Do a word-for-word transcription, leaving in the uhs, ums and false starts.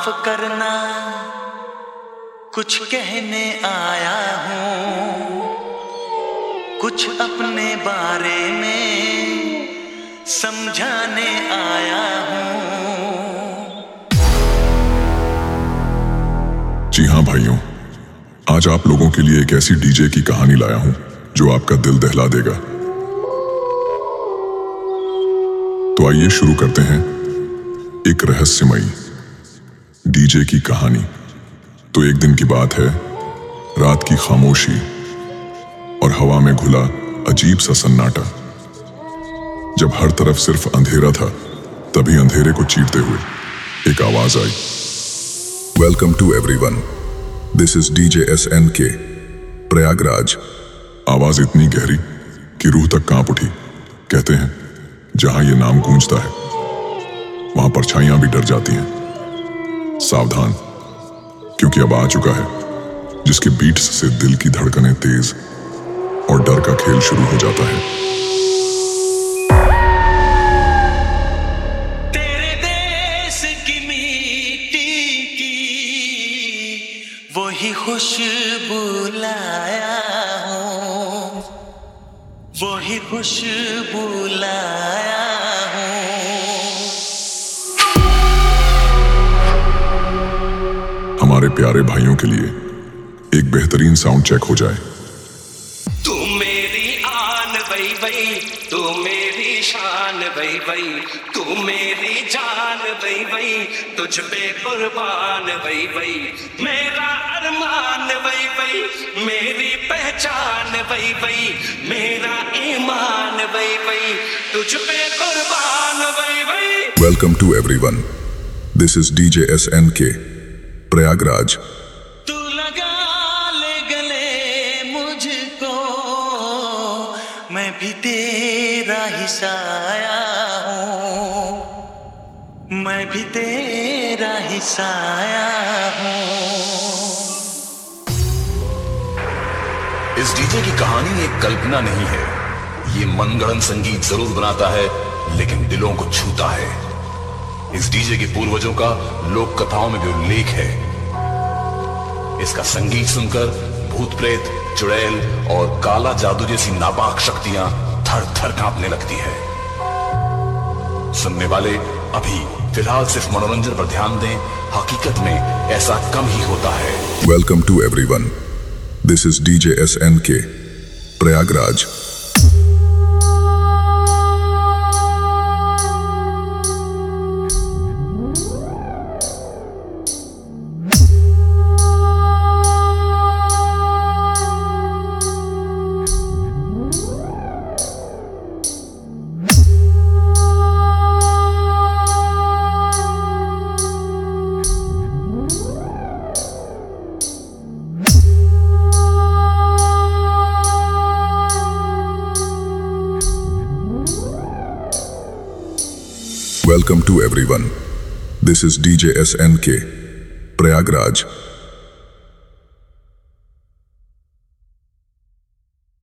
करना, कुछ कहने आया हूँ, कुछ अपने बारे में समझाने आया हूँ। जी हाँ भाइयों, आज आप लोगों के लिए एक ऐसी डीजे की कहानी लाया हूँ जो आपका दिल दहला देगा। तो आइए शुरू करते हैं एक रहस्यमयी डीजे की कहानी। तो एक दिन की बात है, रात की खामोशी और हवा में घुला अजीब सा सन्नाटा। जब हर तरफ सिर्फ अंधेरा था, तभी अंधेरे को चीरते हुए एक आवाज आई। Welcome to everyone, this is DJ S N K, Prayagraj. आवाज इतनी गहरी कि रूह तक कांप उठी। कहते हैं जहां ये नाम गूंजता है, वहां परछाइयां भी डर जाती हैं। सावधान, क्योंकि अब आ चुका है जिसके बीट्स से दिल की धड़कनें तेज और डर का खेल शुरू हो जाता है। तेरे देश की मिट्टी की वही खुशबू लाया हूँ, वही खुशबू लाया हूँ। हमारे प्यारे भाइयों के लिए एक बेहतरीन साउंड चेक हो जाए। तू मेरी आन बई बई, तू मेरी शान बई बई, तू मेरी जान बई बई, तुझ पे कुर्बान बई बई, मेरा अरमान बई बई, मेरी पहचान बई बई, मेरा ईमान बई बई, तुझ पे कुर्बान बई बई। Welcome to everyone, this is DJ S N K, Prayagraj. तू लगा ले गले मुझको, मैं भी तेरा ही साया हूँ, मैं भी तेरा ही साया हूँ। इस डीजे की कहानी एक कल्पना नहीं है। ये मनगढ़ंत संगीत जरूर बनाता है, लेकिन दिलों को छूता है। इस डीजे के पूर्वजों का लोक कथाओं में भी उल्लेख है। इसका संगीत सुनकर भूत प्रेत, चुड़ैल और काला जादू जैसी नापाक शक्तियां थर थर कांपने लगती है। सुनने वाले अभी फिलहाल सिर्फ मनोरंजन पर ध्यान दें, हकीकत में ऐसा कम ही होता है। Welcome to everyone, this is DJ S N K, Prayagraj. Welcome to everyone. This is D J S N K, Prayagraj.